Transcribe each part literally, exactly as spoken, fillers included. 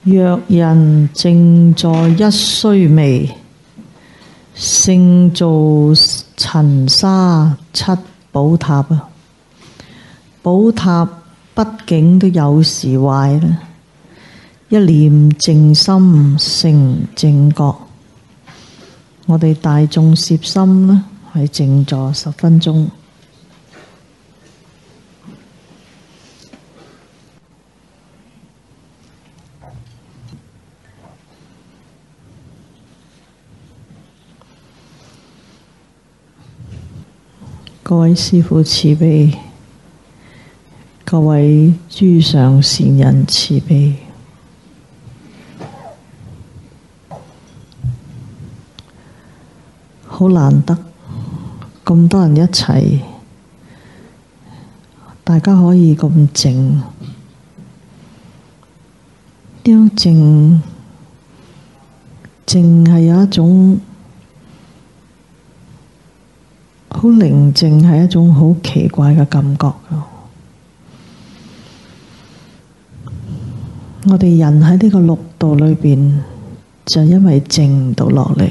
若人靜坐一須彌，勝造塵沙七寶塔啊！寶塔畢竟都有時壞啦，一念靜心成正覺。我哋大眾攝心啦，係靜坐十分鐘。各位師父慈悲，各位諸上善人慈悲。好難得咁多人一齊，大家可以咁靜。呢種靜靜係有一種好寧靜，係一種好奇怪嘅感覺。我哋人喺呢個六道裏邊，就因為靜唔到落嚟。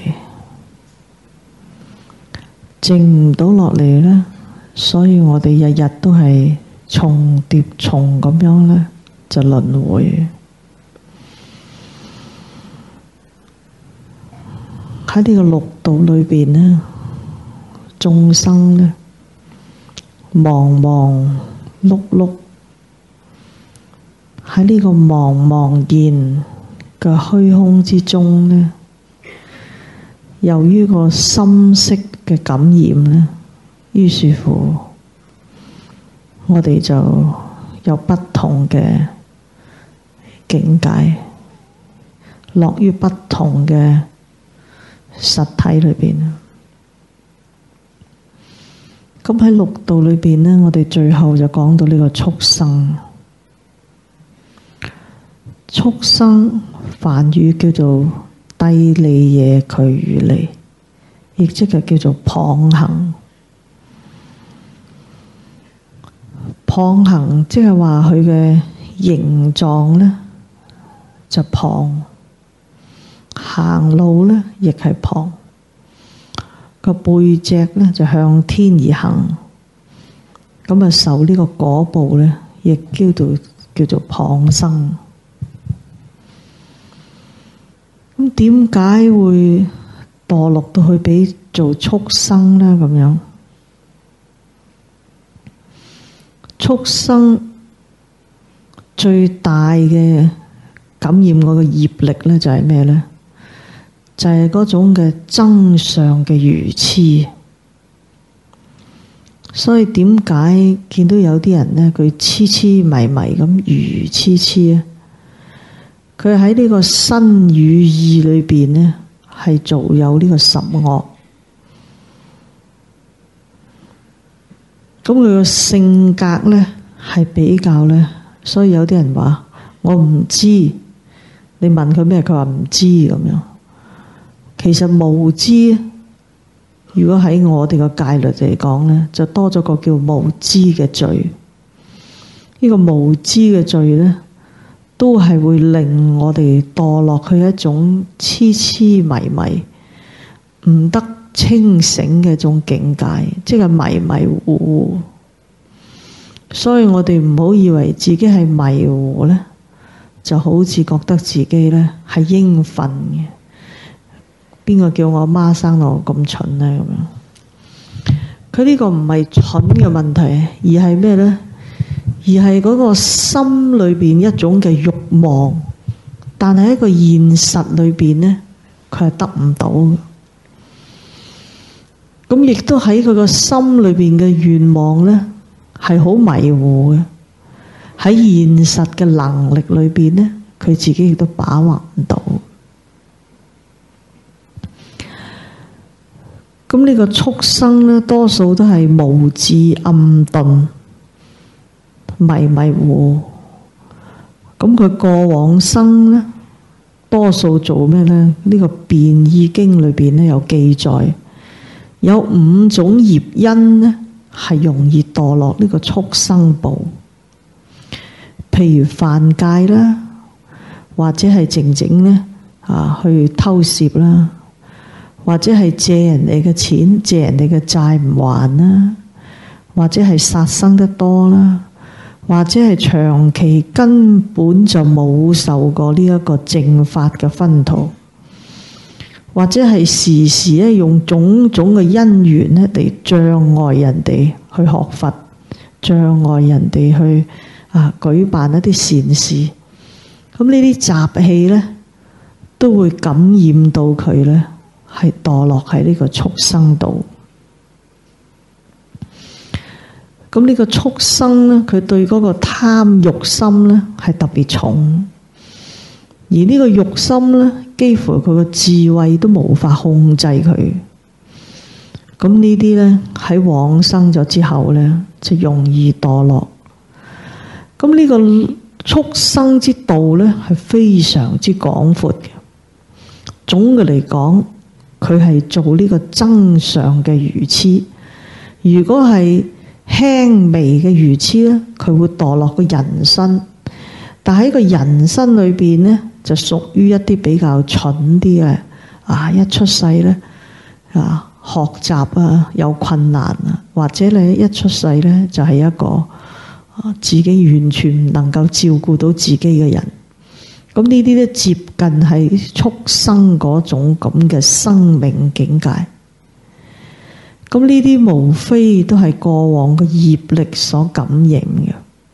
靜唔到落嚟呢，所以我哋日日都係重疊重咁樣呢，就輪迴。喺呢個六道裏邊呢，眾生呢，忙忙碌碌，喺呢個茫茫然嘅虛空之中呢，由於個心識嘅感染呢，於是乎我哋就有不同嘅境界，落於不同嘅實體裏邊。咁喺六道裏邊呢，我哋最後就講到呢個畜生。畜生梵語叫做帝利耶俱臾離，亦即係叫做蚌行。蚌行即係話佢嘅形狀呢，就蚌，行路呢亦係蚌，個背脊呢就向天而行，咁啊受呢個果報呢，亦叫做叫做蚌生。咁點解會墮落到去俾做畜生呢？咁樣，畜生最大嘅感染我嘅業力呢，就係咩呢？就係嗰種嘅增上嘅愚癡。所以點解見到有啲人呢，佢痴痴迷迷咁愚癡癡啊？佢喺呢個身語意裏邊呢，係做有呢個十惡。咁佢個性格呢，係比較呢，所以有啲人話我唔知，你問佢咩，佢話唔知咁樣。其實無知，如果喺我哋個戒律嚟講呢，就多咗個叫無知嘅罪。呢個無知嘅罪呢，都係會令我哋墮落去一種痴痴迷迷、唔得清醒嘅一種境界，即係迷迷糊糊。所以我哋唔好以為自己係迷糊呢，就好似覺得自己呢係應份嘅。邊個叫我媽生到我咁蠢呢？咁樣，佢呢個唔係蠢嘅問題，而係咩呢？而係嗰個心裏邊一種嘅慾望，但係喺個現實裏邊呢，佢係得唔到。咁亦都喺佢個心裏邊嘅願望呢，係好迷糊嘅。喺現實嘅能力裏邊呢，佢自己亦都把握唔到。咁呢個畜生呢，多數都係無智暗頓，迷迷糊。咁佢過往生呢，多數做咩呢？呢個變異經裏邊呢有記載，有五種業因呢係容易墮落呢個畜生道。譬如犯戒啦、 或者係靜靜咧啊去偷竊啦，或者係借人哋嘅錢、借人哋嘅債唔還啦，或者係殺生得多啦，或者係長期根本就冇受過呢一個正法嘅熏陶，或者係時時咧用種種嘅因緣咧嚟障礙人哋去學佛，障礙人哋去啊舉辦一啲善事。咁呢啲習氣咧，都會感染到佢咧，係墮落喺呢個畜生道。咁呢個畜生咧，佢對嗰個貪欲心咧係特別重，而呢個欲心咧，幾乎佢個智慧都無法控制佢。咁呢啲咧喺往生咗之後咧，就容易墮落。咁呢個畜生之道咧係非常之廣闊嘅。總嘅嚟講，佢係做呢個增上嘅愚痴。如果係輕微嘅愚痴咧，佢會墮落個人身。但喺個人身裏邊咧，就屬於一啲比較蠢啲嘅啊！一出世咧啊，學習啊有困難啊，或者你一出世咧就係一個自己完全唔能夠照顧到自己嘅人，咁呢啲咧接近係畜生嗰種咁嘅生命境界。咁呢啲無非都係過往嘅業力所感應嘅。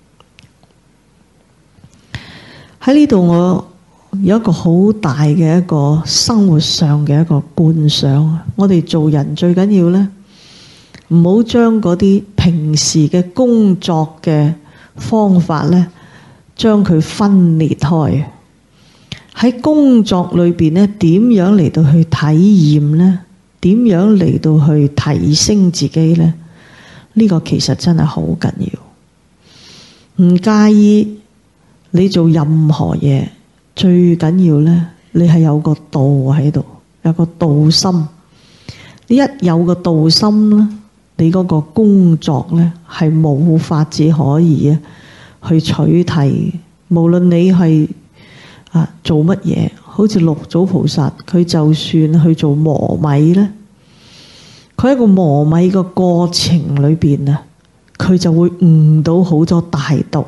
喺呢度我有一個好大嘅一個生活上嘅一個觀想，我哋做人最緊要咧，唔好將嗰啲平時嘅工作嘅方法咧，將佢分裂開。喺工作裏邊咧，點樣嚟到去體驗咧？點樣嚟到去提升自己咧？呢個其實真係好緊要。唔介意你做任何嘢，最緊要咧，你係有個道喺度，有個道心。你一有個道心咧，你嗰個工作咧係冇法子可以啊去取替。無論你係啊做乜嘢，好似六祖菩薩，佢就算去做磨米咧，佢喺個磨米個過程裏邊啊，佢就會悟到好多大道。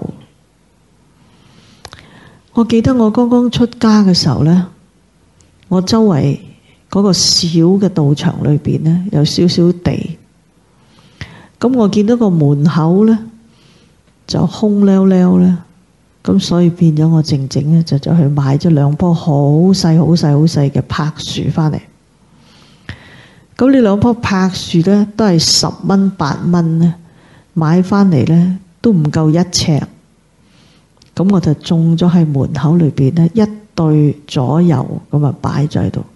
我記得我剛剛出家嘅時候咧，我周圍嗰個小嘅道場裏邊咧，有少少地。咁我見到個門口咧就空溜溜咧，咁所以變咗我靜靜咧就走去買咗兩棵好細好細好細嘅柏樹翻嚟。咁呢兩棵柏樹咧都係十蚊八蚊咧，買翻嚟咧都唔夠一尺。咁我就種咗喺門口裏邊咧，一對左右咁啊擺咗喺度。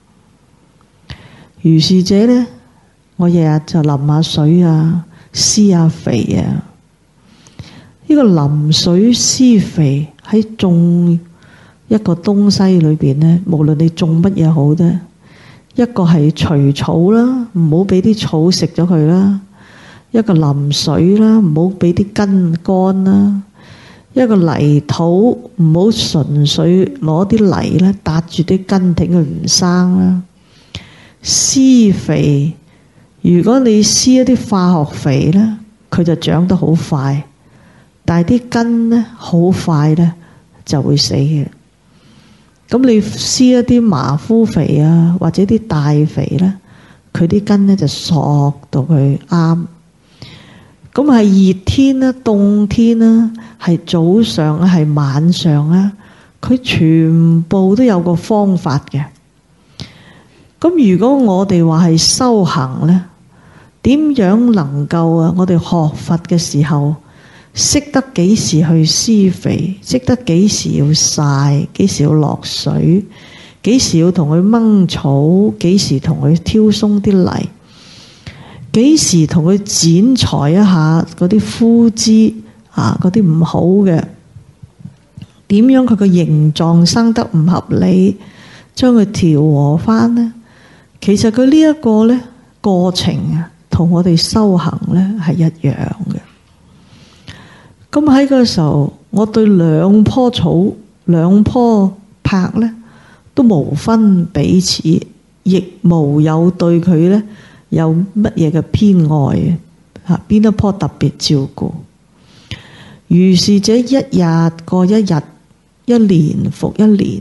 如是者咧，我日日就淋下水啊，施下肥啊。呢個淋水施肥喺種一個東西裏邊咧，無論你種乜嘢好啫，一個係除草啦，唔好俾啲草食咗佢啦；一個淋水啦，唔好俾啲根乾啦。一個泥土唔好純粹攞啲泥咧搭住啲根，挺佢唔生啦。施肥，如果你施一啲化學肥咧，佢就長得好快，但係啲根咧好快咧就會死嘅。咁你施一啲麻膚肥啊，或者啲大肥咧，佢啲根咧就索到佢啱。咁係熱天啦、凍天啦，係早上啊、係晚上啊，佢全部都有個方法嘅。咁如果我哋話係修行咧，點樣能夠啊？我哋學佛嘅時候，識得幾時去施肥，識得幾時要曬，幾時要落水，幾時要同佢掹草，幾時同佢挑鬆啲泥。幾時同佢剪裁一下嗰啲枯枝啊，嗰啲唔好嘅，點樣佢個形狀生得唔合理，將佢調和翻呢？其實佢呢一個呢過程啊，同我哋修行呢係一樣嘅。咁喺嗰時候，我對兩棵草兩棵柏咧都無分彼此，亦無有對佢咧有乜嘢嘅偏愛啊，邊一棵特別照顧。如是者一日過一日，一年復一年，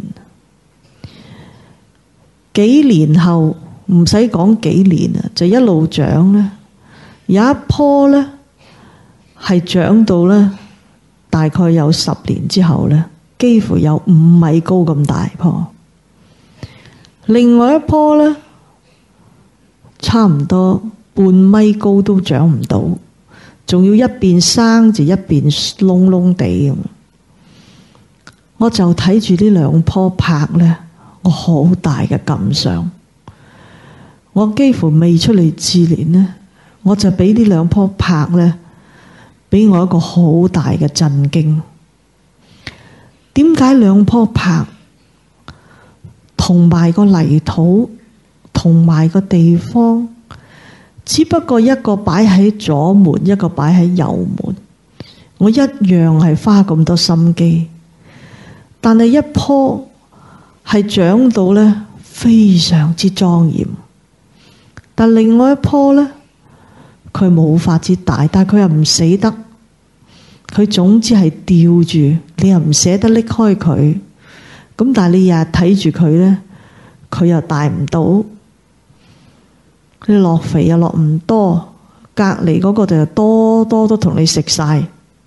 幾年後唔使講幾年啊，就一路長咧。有一棵咧係長到咧大概有十年之後咧，幾乎有五米高咁大棵。另外一棵咧差唔多半米高都長唔到，仲要一邊生就一邊窿窿地咁。我就睇住呢兩棵柏咧，我好大嘅感想。我幾乎未出嚟治療呢，我就俾呢兩棵柏咧，俾我一個好大嘅震驚。點解兩棵柏同埋個泥土同埋個地方，只不過一個擺喺左門，一個擺喺右門，我一樣係花咁多心機，但係一棵係長到咧非常之莊嚴，但另外一棵咧佢冇法子大，但係佢又唔死得，佢總之係吊住，你又唔捨得拎開佢，咁但係你日日睇住佢咧，佢又大唔到，你落肥又落唔多，隔離嗰個就多多都同你食晒，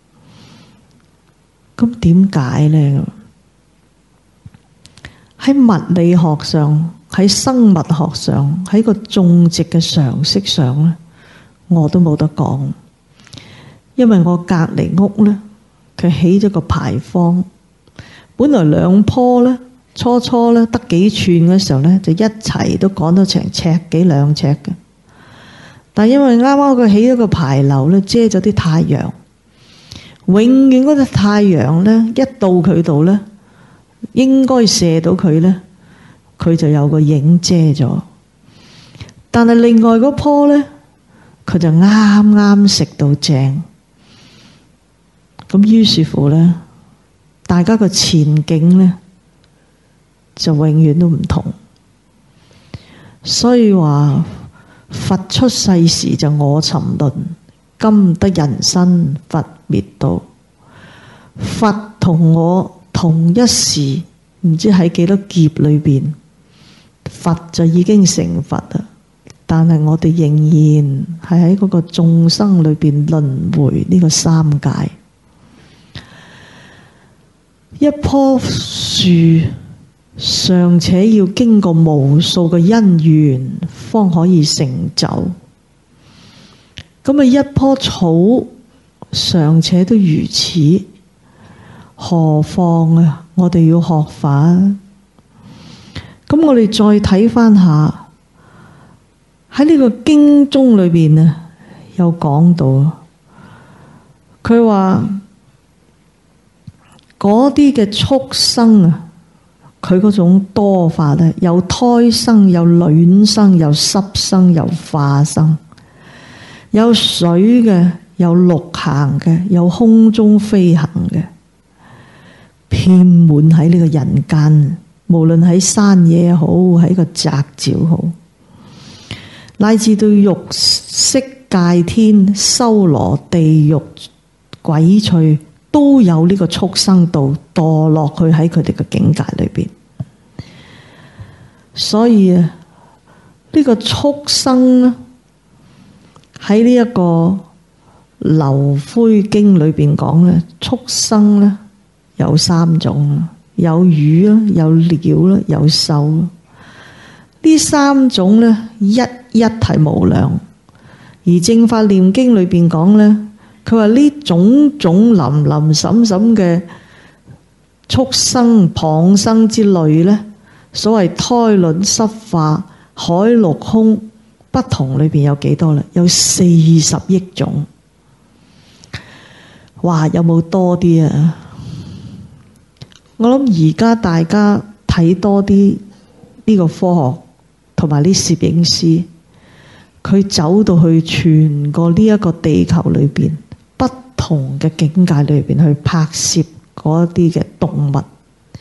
咁點解咧？喺物理學上，喺生物學上，喺個種植嘅常識上咧，我都冇得講。因為我隔離屋咧，佢起咗個牌坊，本來兩棵咧，初初咧得幾寸嘅時候咧，就一齊都趕到成尺幾兩尺嘅。但因為啱啱佢起咗個牌樓咧，遮咗啲太陽，永遠嗰隻太陽咧一到佢度咧，應該射到佢咧，佢就有個影遮咗。但係另外嗰棵咧，佢就啱啱食到正。咁於是乎咧，大家個前景咧就永遠都唔同。所以話佛出世時就我沉淪，今得人身佛滅度。佛同我同一時，唔知喺幾多劫裏邊，佛就已經成佛啦。但係我哋仍然係喺嗰個眾生裏邊輪迴呢個三界。一棵樹尚且要經過無數嘅因緣方可以成就，咁啊一棵草尚且都如此，何況啊我哋要學法。咁我哋再睇翻下喺呢個經中裏邊啊，有講到，佢話嗰啲嘅畜生啊，佢嗰種多法咧，有胎生，有卵生，有濕生，有化生，有水嘅，有陸行嘅，有空中飛行嘅，遍滿喺呢個人間，無論喺山野好，喺個宅沼好，乃至到欲色界天、修羅地獄、鬼趣，都有呢個畜生道墮落去喺佢哋嘅境界裏邊。所以啊，呢個畜生咧喺呢一個流灰經裏邊講咧，畜生咧有三種，有魚啦，有鳥啦，有獸啦。呢三種咧一一係無量，而正法念經裏邊講咧，佢話呢種種林林審審嘅畜生、蚌生之類咧，所謂胎卵濕化海陸空不同裏邊有幾多咧？有四十億種。哇！有冇多啲啊？我諗而家大家睇多啲呢個科學同埋啲攝影師，佢走到去全個呢一個地球裏邊不同嘅境界裏邊去拍攝嗰啲嘅動物，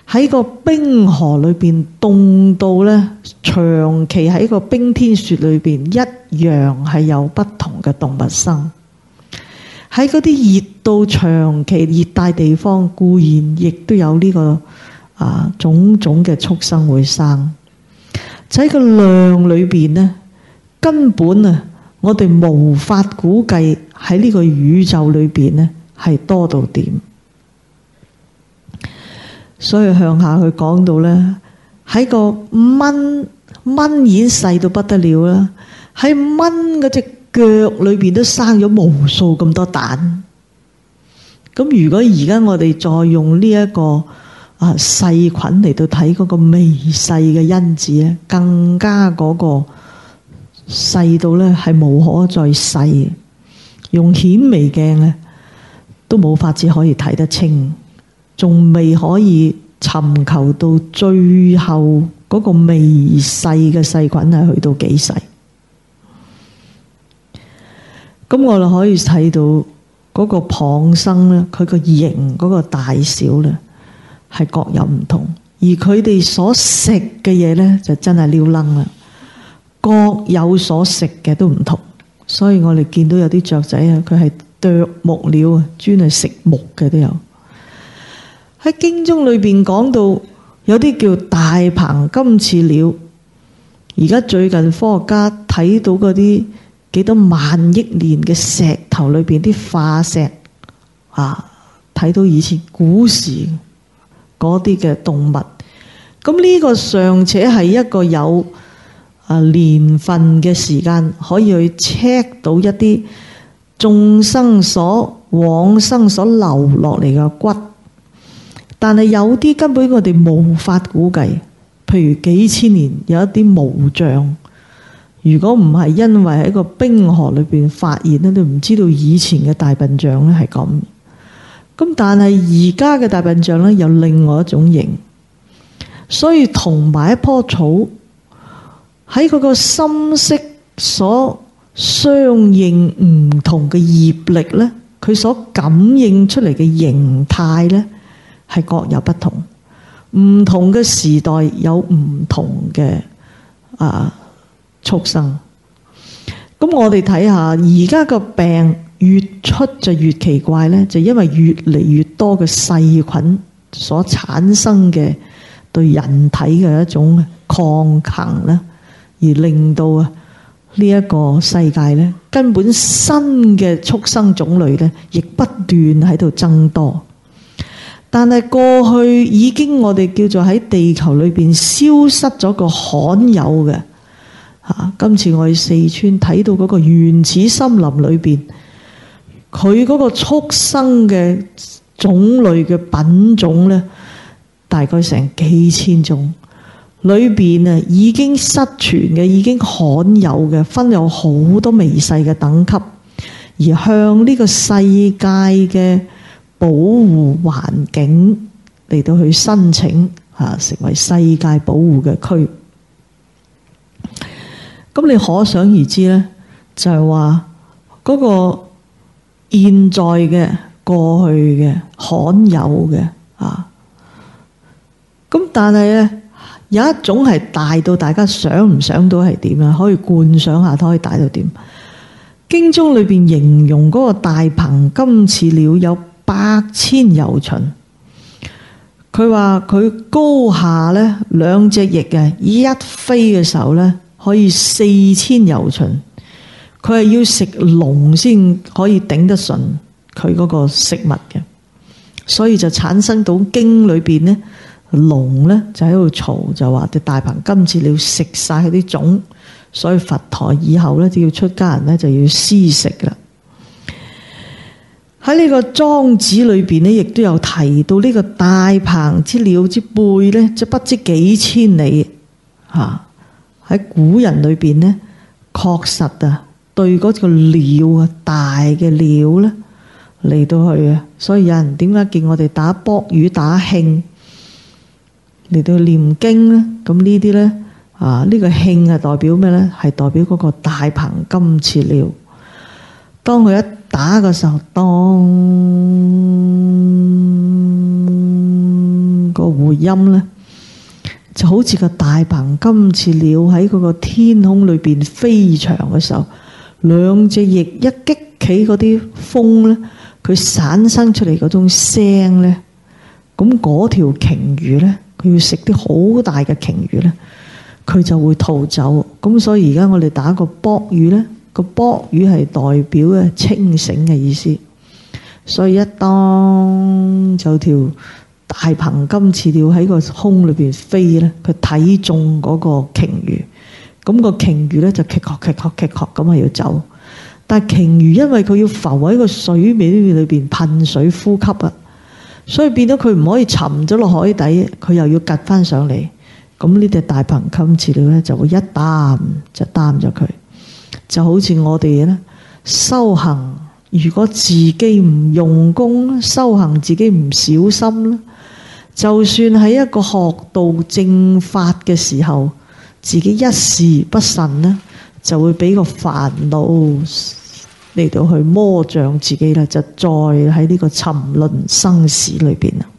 喺個冰河裏邊凍到呢，長期喺個冰天雪裏邊一樣係有不同嘅動物生。喺嗰啲熱到長期熱帶地方，固然亦都有呢、這個啊種種嘅畜生會生。就喺個量裏邊呢，根本啊，我哋無法估計喺呢個宇宙裏邊呢係多到點。所以向下佢講到呢，喺個蚊蚊已經細到不得了啦，喺蚊嗰隻腳裏邊都生咗無數咁多蛋。咁如果而家我哋再用呢一個啊細菌嚟到睇嗰個微細嘅因子咧，更加嗰個細到咧係無可再細，用顯微鏡咧都冇法子可以睇得清。仲未可以尋求到最後嗰個微細嘅細菌係去到幾細？咁我哋可以睇到嗰個蚌生咧，佢個形嗰個大小咧係各有唔同，而佢哋所食嘅嘢咧就真係撩楞啦，各有所食嘅都唔同。所以我哋見到有啲雀仔啊，佢係啄木鳥啊，專係食木嘅都有。喺經中裏邊講到有啲叫大鵬金翅鳥，而家最近科學家睇到嗰啲幾多萬億年嘅石頭裏邊啲化石啊，睇到以前古時嗰啲嘅動物，咁呢個尚且係一個有啊年份嘅時間可以去 check 到一啲眾生所往生所留落嚟嘅骨。但係有啲根本我哋無法估計，譬如幾千年有一啲毛象，如果唔係因為喺個冰河裏邊發現咧，都唔知道以前嘅大笨象咧係咁。咁但係而家嘅大笨象咧有另外一種型，所以同埋一棵草喺嗰個心識所相應唔同嘅業力咧，佢所感應出嚟嘅形態咧，係各有不同，唔同嘅時代有唔同嘅啊畜生。咁我哋睇下而家個病越出就越奇怪呢，就因為越嚟越多嘅細菌所產生嘅對人體嘅一種抗衡呢，而令到啊呢一個世界呢，根本新嘅畜生種類呢，亦不斷喺度增多。但係過去已經我哋叫做喺地球裏邊消失咗個罕有嘅嚇，今次我去四川睇到嗰個原始森林裏邊，佢嗰個畜生嘅種類嘅品種咧，大概成幾千種，裏邊啊已經失傳嘅、已經罕有嘅，分有好多微細嘅等級，而向呢個世界嘅保護環境嚟到去申請嚇，成為世界保護嘅區。咁你可想而知咧，就係話嗰個現在嘅、過去嘅、罕有嘅啊。咁但係咧有一種係大到大家想唔想到係點啊？可以觀想下，可以大到點？經中裏邊形容嗰個大鵬金翅鳥有百千由旬，佢話佢高下咧兩隻翼嘅一飛嘅時候咧可以四千由旬，佢係要食龍先可以頂得順佢嗰個食物嘅，所以就產生到經裏邊咧龍咧就喺度嘈，就話啲大鵬金翅鳥食晒佢啲種，所以佛陀以後咧就要出家人咧就要施食啦。喺呢個莊子裏邊咧，亦都有提到呢個大鵬之鳥之背咧，就不知幾千里嚇。喺古人裏邊咧，確實啊，對嗰個鳥啊，大嘅鳥咧嚟到去啊，所以有人點解見我哋打卜魚打磬嚟到念經咧？咁呢啲咧啊，呢個磬係代表咩咧？係代表嗰個大鵬金翅鳥。當佢一打嘅時候，當嗰個回音咧，就好似個大鵬金翅鳥喺嗰個天空裏邊飛翔嘅時候，兩隻翼一擊起嗰啲風咧，佢產生出嚟嗰種聲咧，咁嗰條鯨魚咧，佢要食啲好大嘅鯨魚咧，佢就會逃走。咁所以而家我哋打個卜語咧，個卜語係代表嘅清醒嘅意思。所以一當就條大鵬金翅鳥喺個空裏邊飛咧，佢睇中嗰個鯨魚，咁個鯨魚咧就棘殼棘殼棘殼咁係要走。但係鯨魚因為佢要浮喺個水面裏邊噴水呼吸啊，所以變咗佢唔可以沉咗落海底，佢又要趌翻上嚟。咁呢隻大鵬金翅鳥咧就會一擔就擔咗佢，就好似我哋咧修行。如果自己唔用功，修行自己唔小心咧，就算喺一個學道正法嘅時候，自己一時不慎咧，就會俾個煩惱嚟到去魔障自己啦，就再喺呢個沉淪生死裏邊啦。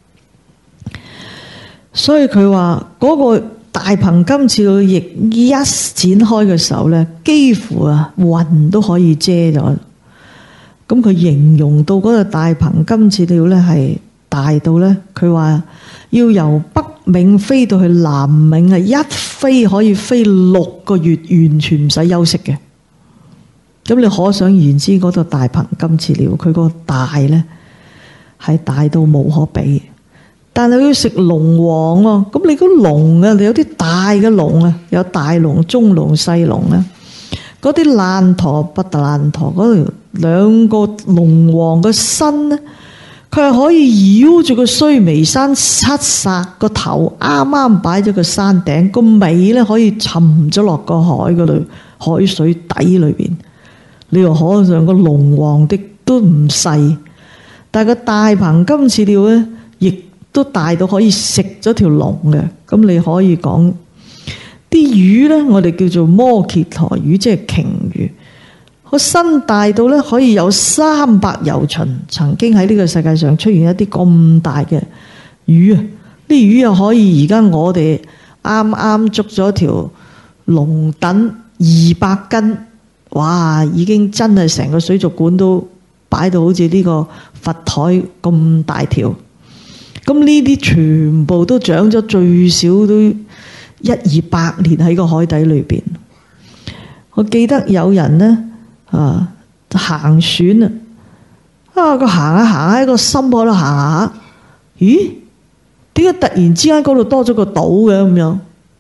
所以佢話嗰個大鵬金翅鳥翼一展開嘅時候咧，幾乎啊雲都可以遮咗。咁佢形容到嗰個大鵬金翅鳥咧係大到咧，佢話要由北冥飛到去南冥啊，一飛可以飛六個月，完全唔使休息嘅。咁你可想而知嗰個大鵬金翅鳥，佢個大咧係大到無可比。但係佢要食龍王喎，咁你個龍啊，你有啲大嘅龍啊，有大龍、中龍、細龍啊。嗰啲爛陀不特爛陀嗰條兩個龍王嘅身咧，佢係可以繞住個須彌山七煞，個頭啱啱擺咗個山頂，個尾咧可以沉咗落個海嗰度，海水底裏邊。你又可想個龍王的都唔細，但係個大鵬金翅鳥咧，亦都大到可以食咗條龍嘅。咁你可以講。啲魚咧，我哋叫做摩羯陀魚，即係鯨魚。個身大到咧，可以有三百由旬。曾經喺呢個世界上出現一啲咁大嘅魚啊！啲魚又可以，而家我哋啱啱捉咗條龍躉二百斤，哇！已經真係成個水族館都擺到好似呢個佛台咁大條。咁呢啲全部都長咗最少都一二百年喺個海底裏邊。我記得有人呢，啊行船啊，啊佢行下行下喺個深海度行下，咦？點解突然之間嗰度多咗個島嘅咁樣？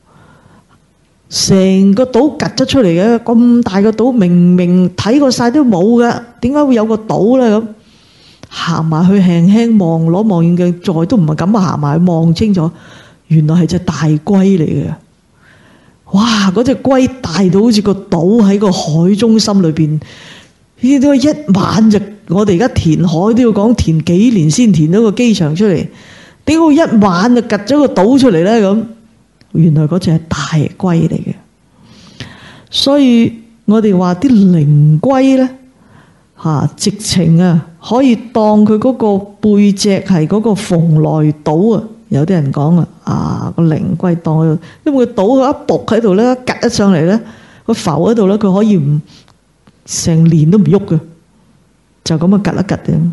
成個島趌咗出嚟嘅，咁大個島，明明睇過晒都冇嘅，點解會有個島咧？咁行埋去輕輕望，攞望遠鏡再都唔係咁行埋去望清楚。原來係隻大龜嚟嘅，哇！嗰隻龜大到好似個島喺個海中心裏邊，呢都一晚就，我哋而家填海都要講填幾年先填到個機場出嚟，點解一晚就趌咗個島出嚟咧？咁原來嗰隻係大龜嚟嘅，所以我哋話啲靈龜咧嚇，直情啊可以當佢嗰個背脊係嗰個蓬萊島啊！有啲人講啊，啊個靈龜當佢，因為佢倒佢一仆喺度咧，趌一上嚟咧，佢浮喺度咧，佢可以唔成年都唔喐嘅，就咁啊趌一趌嘅。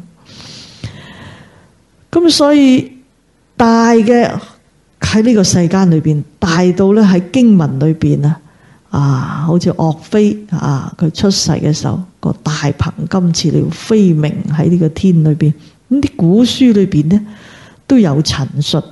咁所以大嘅喺呢個世間裏邊，大到咧喺經文裏邊啊，啊好似岳飛啊，佢出世嘅時候個大鵬金翅鳥飛鳴喺呢個天裏邊，咁啲古書裏邊咧都有陳述，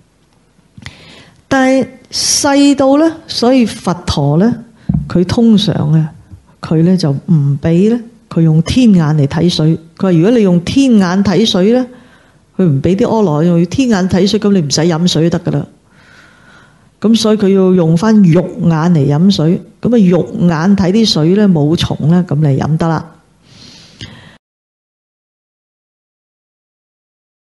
但係細到咧，所以佛陀咧，佢通常啊，佢咧就唔俾咧，佢用天眼嚟睇水。佢話如果你用天眼睇水咧，佢唔俾啲阿羅用天眼睇水，咁你唔使飲水得噶啦。咁所以佢要用翻肉眼嚟飲水。咁啊肉眼睇啲水咧冇蟲咧，咁你飲得啦。